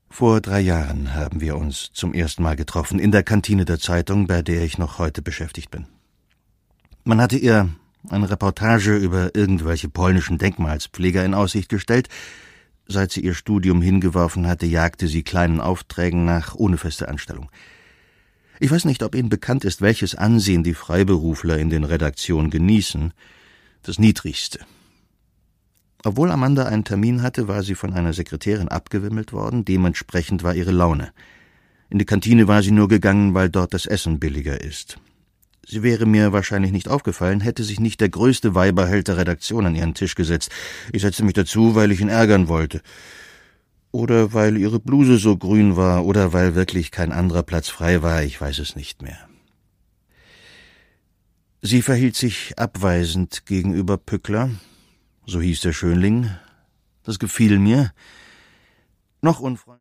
Vor 3 Jahren haben wir uns zum ersten Mal getroffen, in der Kantine der Zeitung, bei der ich noch heute beschäftigt bin. Man hatte ihr eine Reportage über irgendwelche polnischen Denkmalspfleger in Aussicht gestellt. Seit sie ihr Studium hingeworfen hatte, jagte sie kleinen Aufträgen nach, ohne feste Anstellung. Ich weiß nicht, ob Ihnen bekannt ist, welches Ansehen die Freiberufler in den Redaktionen genießen. Das niedrigste. Obwohl Amanda einen Termin hatte, war sie von einer Sekretärin abgewimmelt worden, dementsprechend war ihre Laune. In die Kantine war sie nur gegangen, weil dort das Essen billiger ist. Sie wäre mir wahrscheinlich nicht aufgefallen, hätte sich nicht der größte Weiberheld der Redaktion an ihren Tisch gesetzt. Ich setzte mich dazu, weil ich ihn ärgern wollte. Oder weil ihre Bluse so grün war, oder weil wirklich kein anderer Platz frei war, ich weiß es nicht mehr. Sie verhielt sich abweisend gegenüber Pückler, so hieß der Schönling. Das gefiel mir. Noch unfreundlich.